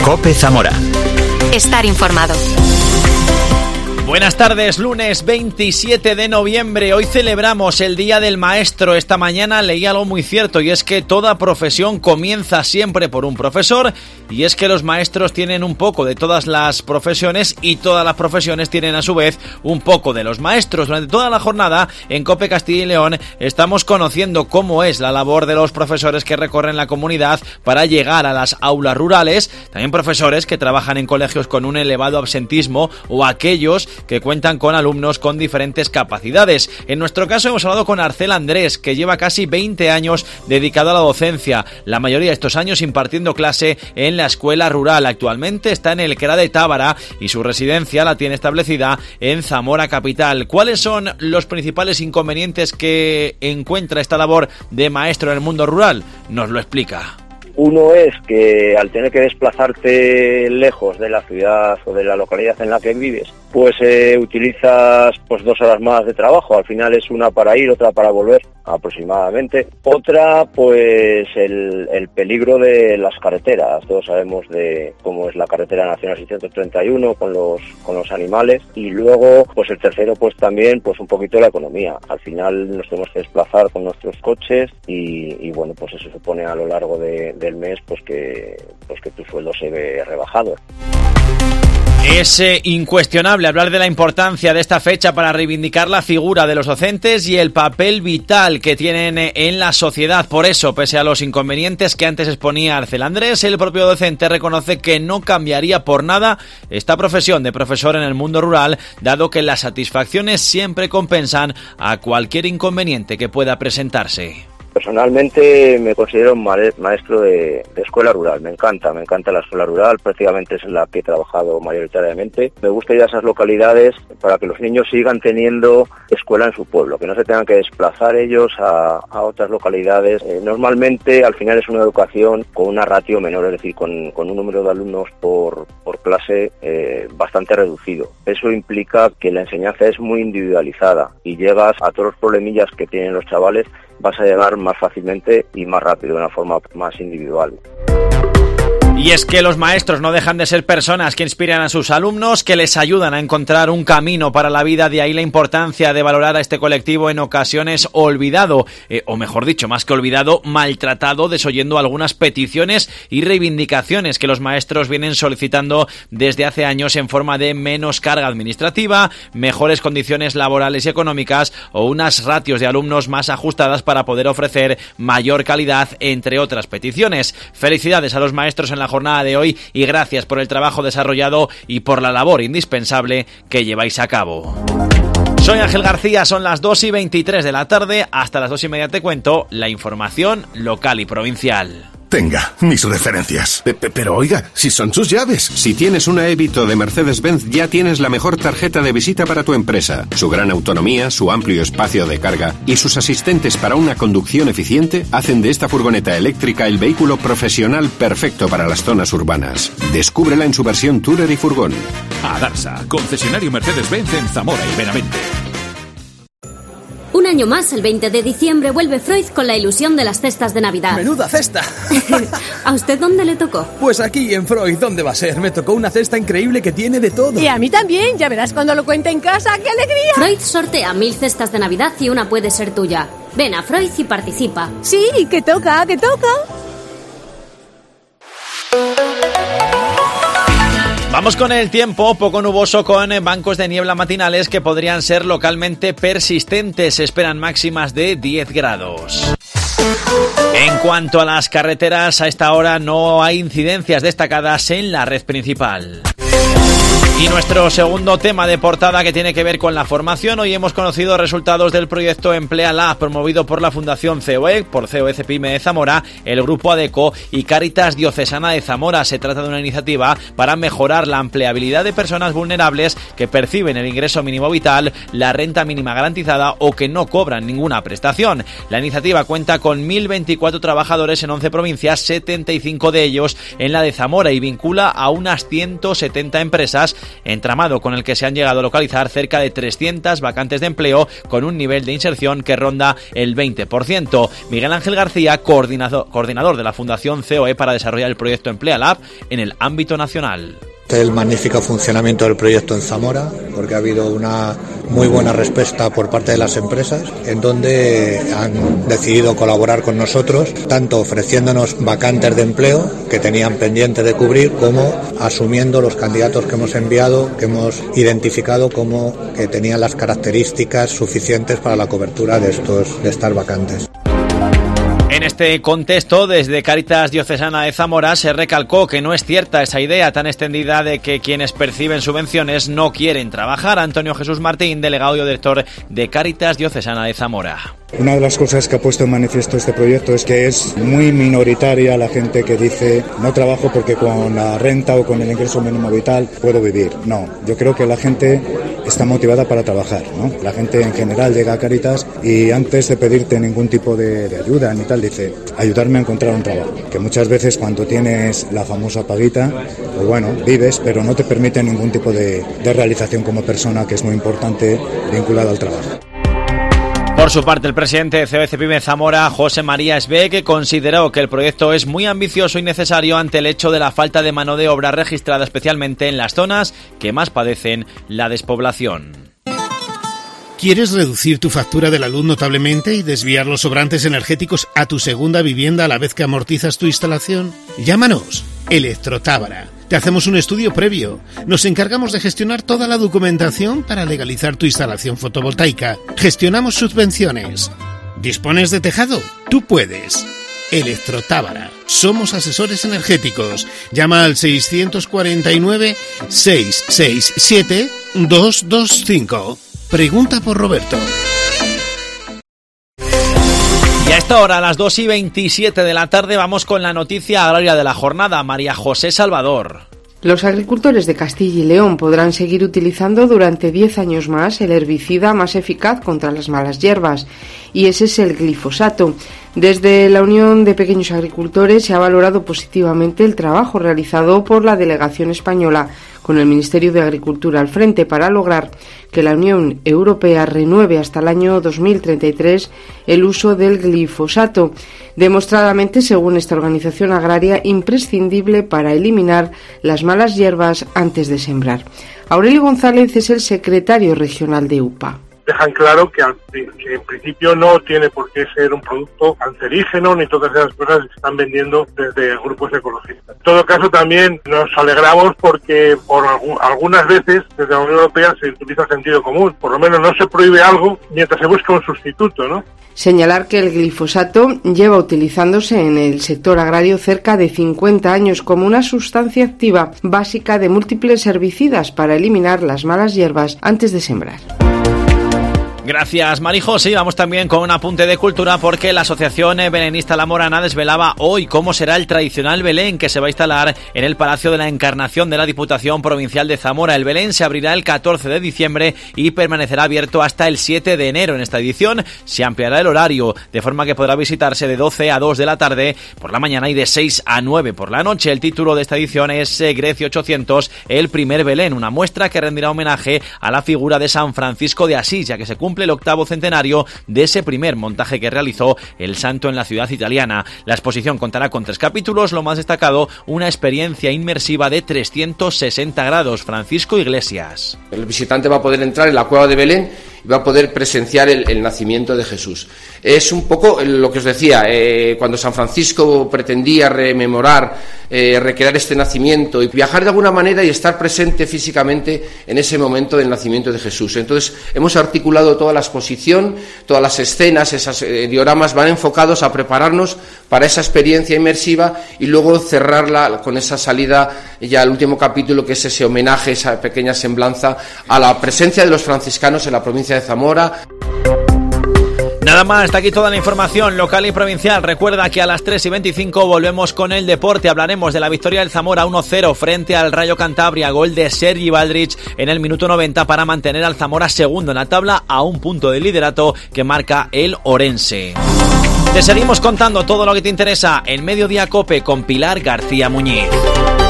COPE Zamora. Estar informado. Buenas tardes, lunes 27 de noviembre. Hoy celebramos el Día del Maestro. Esta mañana leí algo muy cierto, y es que toda profesión comienza siempre por un profesor, y es que los maestros tienen un poco de todas las profesiones y todas las profesiones tienen a su vez un poco de los maestros. Durante toda la jornada en COPE Castilla y León estamos conociendo cómo es la labor de los profesores que recorren la comunidad para llegar a las aulas rurales, también profesores que trabajan en colegios con un elevado absentismo o aquellos que cuentan con alumnos con diferentes capacidades. En nuestro caso hemos hablado con Arcel Andrés, que lleva casi 20 años dedicado a la docencia, la mayoría de estos años impartiendo clase en la escuela rural. Actualmente está en el CRA de Tábara y su residencia la tiene establecida en Zamora capital. ¿Cuáles son los principales inconvenientes que encuentra esta labor de maestro en el mundo rural? Nos lo explica. Uno es que al tener que desplazarte lejos de la ciudad o de la localidad en la que vives, pues utilizas 2 horas más de trabajo. Al final es una para ir, otra para volver aproximadamente. Otra, pues el peligro de las carreteras. Todos sabemos de cómo es la carretera nacional 631 con los animales. Y luego, pues el tercero, pues también, pues un poquito la economía. Al final nos tenemos que desplazar con nuestros coches y bueno, pues eso supone a lo largo del mes pues que tu sueldo se ve rebajado. Es incuestionable hablar de la importancia de esta fecha para reivindicar la figura de los docentes y el papel vital que tienen en la sociedad. Por eso, pese a los inconvenientes que antes exponía Arcel Andrés, el propio docente reconoce que no cambiaría por nada esta profesión de profesor en el mundo rural, dado que las satisfacciones siempre compensan a cualquier inconveniente que pueda presentarse. Personalmente me considero un maestro de escuela rural. Me encanta la escuela rural, prácticamente es la que he trabajado mayoritariamente. Me gusta ir a esas localidades para que los niños sigan teniendo escuela en su pueblo, que no se tengan que desplazar ellos a otras localidades. Normalmente al final es una educación con una ratio menor, es decir, con un número de alumnos por clase bastante reducido. Eso implica que la enseñanza es muy individualizada y llegas a todos los problemillas que tienen los chavales, vas a llegar más fácilmente y más rápido, de una forma más individual. Y es que los maestros no dejan de ser personas que inspiran a sus alumnos, que les ayudan a encontrar un camino para la vida. De ahí la importancia de valorar a este colectivo en ocasiones olvidado, o mejor dicho, más que olvidado, maltratado, desoyendo algunas peticiones y reivindicaciones que los maestros vienen solicitando desde hace años en forma de menos carga administrativa, mejores condiciones laborales y económicas o unas ratios de alumnos más ajustadas para poder ofrecer mayor calidad, entre otras peticiones. Felicidades a los maestros en la jornada de hoy y gracias por el trabajo desarrollado y por la labor indispensable que lleváis a cabo. Soy Ángel García, son las 2:23 de la tarde, hasta las 2:30 te cuento la información local y provincial. Tenga, mis referencias. Pero oiga, si son sus llaves. Si tienes una Evito de Mercedes-Benz, ya tienes la mejor tarjeta de visita para tu empresa. Su gran autonomía, su amplio espacio de carga y sus asistentes para una conducción eficiente hacen de esta furgoneta eléctrica el vehículo profesional perfecto para las zonas urbanas. Descúbrela en su versión Tourer y furgón. Adarsa, concesionario Mercedes-Benz en Zamora y Benavente. Un año más, el 20 de diciembre, vuelve Freud con la ilusión de las cestas de Navidad. ¡Menuda cesta! ¿A usted dónde le tocó? Pues aquí, en Freud. ¿Dónde va a ser? Me tocó una cesta increíble que tiene de todo. Y a mí también. Ya verás cuando lo cuente en casa. ¡Qué alegría! Freud sortea 1000 cestas de Navidad y una puede ser tuya. Ven a Freud y participa. Sí, que toca, que toca. Vamos con el tiempo, poco nuboso con bancos de niebla matinales que podrían ser localmente persistentes. Se esperan máximas de 10 grados. En cuanto a las carreteras, a esta hora no hay incidencias destacadas en la red principal. Y nuestro segundo tema de portada, que tiene que ver con la formación. Hoy hemos conocido resultados del proyecto Empléala, promovido por la Fundación COE, por COE Cepime de Zamora, el Grupo ADECO y Cáritas Diocesana de Zamora. Se trata de una iniciativa para mejorar la empleabilidad de personas vulnerables que perciben el ingreso mínimo vital, la renta mínima garantizada o que no cobran ninguna prestación. La iniciativa cuenta con 1.024 trabajadores en 11 provincias, 75 de ellos en la de Zamora, y vincula a unas 170 empresas entramado con el que se han llegado a localizar cerca de 300 vacantes de empleo con un nivel de inserción que ronda el 20%. Miguel Ángel García, coordinador de la Fundación COE para desarrollar el proyecto Emplea Lab en el ámbito nacional. El magnífico funcionamiento del proyecto en Zamora, porque ha habido una muy buena respuesta por parte de las empresas, en donde han decidido colaborar con nosotros, tanto ofreciéndonos vacantes de empleo que tenían pendiente de cubrir, como asumiendo los candidatos que hemos enviado, que hemos identificado como que tenían las características suficientes para la cobertura de estas vacantes. En este contexto, desde Cáritas Diocesana de Zamora se recalcó que no es cierta esa idea tan extendida de que quienes perciben subvenciones no quieren trabajar. Antonio Jesús Martín, delegado y director de Cáritas Diocesana de Zamora. Una de las cosas que ha puesto en manifiesto este proyecto es que es muy minoritaria la gente que dice no trabajo porque con la renta o con el ingreso mínimo vital puedo vivir. No, yo creo que la gente está motivada para trabajar, ¿no? La gente en general llega a Cáritas y antes de pedirte ningún tipo de ayuda ni tal, dice ayudarme a encontrar un trabajo. Que muchas veces cuando tienes la famosa paguita, pues bueno, vives, pero no te permite ningún tipo de realización como persona, que es muy importante vinculada al trabajo. Por su parte, el presidente de COE Zamora, José María Esbeck, consideró que el proyecto es muy ambicioso y necesario ante el hecho de la falta de mano de obra registrada especialmente en las zonas que más padecen la despoblación. ¿Quieres reducir tu factura de la luz notablemente y desviar los sobrantes energéticos a tu segunda vivienda a la vez que amortizas tu instalación? Llámanos, Electrotábara. Te hacemos un estudio previo. Nos encargamos de gestionar toda la documentación para legalizar tu instalación fotovoltaica. Gestionamos subvenciones. ¿Dispones de tejado? Tú puedes. Electrotábara. Somos asesores energéticos. Llama al 649 667 225. Pregunta por Roberto. Y a esta hora, a las 2:27 de la tarde, vamos con la noticia agraria de la jornada. María José Salvador. Los agricultores de Castilla y León podrán seguir utilizando durante 10 años más el herbicida más eficaz contra las malas hierbas, y ese es el glifosato. Desde la Unión de Pequeños Agricultores se ha valorado positivamente el trabajo realizado por la delegación española con el Ministerio de Agricultura al frente para lograr que la Unión Europea renueve hasta el año 2033 el uso del glifosato, demostradamente, según esta organización agraria, imprescindible para eliminar las malas hierbas antes de sembrar. Aurelio González es el secretario regional de UPA. Dejan claro que en principio no tiene por qué ser un producto cancerígeno ni todas esas cosas que se están vendiendo desde grupos ecologistas. En todo caso, también nos alegramos porque por algunas veces desde la Unión Europea se utiliza sentido común. Por lo menos no se prohíbe algo mientras se busca un sustituto, ¿no? Señalar que el glifosato lleva utilizándose en el sector agrario cerca de 50 años como una sustancia activa básica de múltiples herbicidas para eliminar las malas hierbas antes de sembrar. Gracias, Marijos. Y vamos también con un apunte de cultura, porque la Asociación Belenista La Morana desvelaba hoy cómo será el tradicional Belén que se va a instalar en el Palacio de la Encarnación de la Diputación Provincial de Zamora. El Belén se abrirá el 14 de diciembre y permanecerá abierto hasta el 7 de enero. En esta edición se ampliará el horario, de forma que podrá visitarse de 12 a 2 de la tarde por la mañana y de 6 a 9 por la noche. El título de esta edición es Grecia 800, el primer Belén, una muestra que rendirá homenaje a la figura de San Francisco de Asís, ya que se cumple el 8º centenario de ese primer montaje que realizó el santo en la ciudad italiana. La exposición contará con 3 capítulos, lo más destacado, una experiencia inmersiva de 360 grados. Francisco Iglesias. El visitante va a poder entrar en la cueva de Belén y va a poder presenciar el nacimiento de Jesús. Es un poco lo que os decía, cuando San Francisco pretendía rememorar, recrear este nacimiento y viajar de alguna manera y estar presente físicamente en ese momento del nacimiento de Jesús. Entonces hemos articulado toda la exposición, todas las escenas, esos dioramas van enfocados a prepararnos para esa experiencia inmersiva y luego cerrarla con esa salida ya al último capítulo, que es ese homenaje, esa pequeña semblanza a la presencia de los franciscanos en la provincia de Zamora. Nada más, está aquí toda la información local y provincial. Recuerda que a las 3:25 volvemos con el deporte. Hablaremos de la victoria del Zamora 1-0 frente al Rayo Cantabria, gol de Sergi Baldrich en el minuto 90 para mantener al Zamora segundo en la tabla a un punto del liderato que marca el Orense. Te seguimos contando todo lo que te interesa en Mediodía Cope con Pilar García Muñiz.